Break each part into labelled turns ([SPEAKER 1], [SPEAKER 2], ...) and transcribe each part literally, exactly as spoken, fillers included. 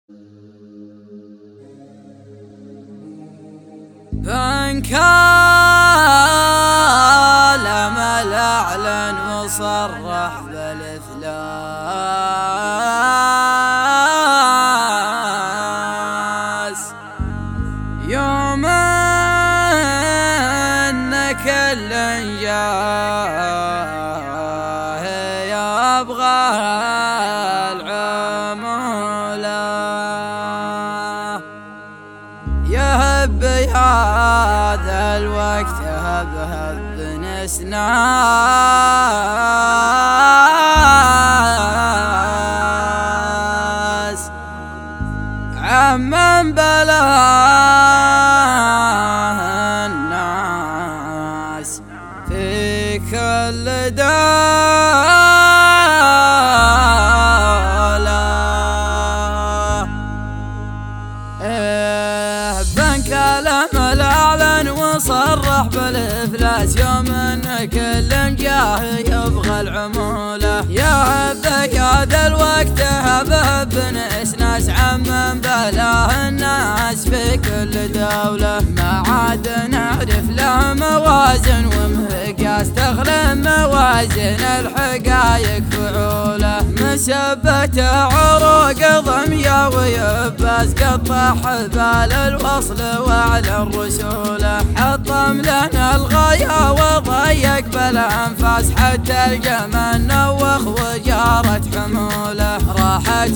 [SPEAKER 1] بنكالم الأعلن وصرح بالإفلاس يوم أن كل جاه يبغى العمولة يهب هذا الوقت هب هب نسناس عمن بلاه الناس في كل دولة. إيه بنكالم الأعلن وصرح بالإفلاس يوم أن كل جاه يبغى العمولة يهب هذا الوقت هب هب نسناس عمن بلاه الناس في كل دولة. ما عاد نعرف له موازن ومقياس تخلم موازن الحقايق فعوله مسبة عروق ضمية ويباس قطع حبال الوصل وعلى الرسولة حطم لنا الغاية وضيق بالأنفاس حتى الجمال نوخ وجارت حموله راحت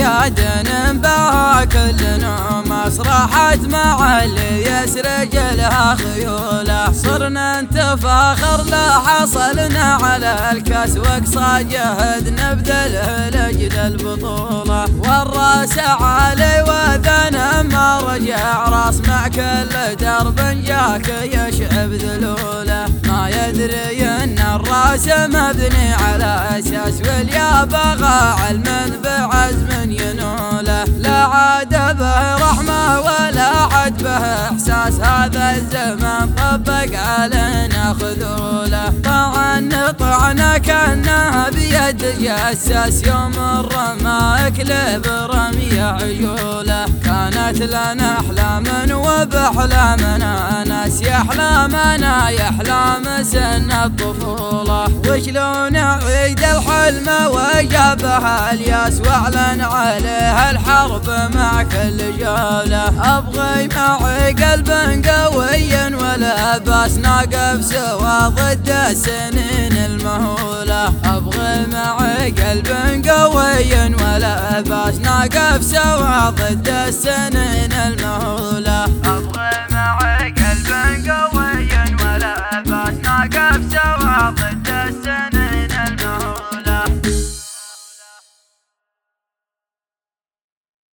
[SPEAKER 1] ميادن بها كل نوماس راحت مع اللي يسرج لها خيوله صرنا نتفاخر لا حصلنا على الكاس واقصى جهد نبذله لأجل البطولة والراس عالي وذنا ما رجع راس مع كل درب جاك يشعب ذلوله ما يدري ان الراس مبني على اساس واليا بغى علما بعزم ينوله لا عاد به رحمه ولا عاد به احساس هذا الزمان طبق علينا خذوله طعن طعنا كانها بيد جساس يوم الرمى اكلب رمي عيوله كانت لنا احلام وباحلامنا ناس يحلامنا يحلام سن الطفوله وشلون عيد الحلم وجابها الياس واعلن عليها الحرب مع كل جوله ابغي معي قلب قوي ولا باس ناقف سوا ضد السنين المهوله ابغي معي قلب قوي ولا باس ناقف سوا ضد السنين المهوله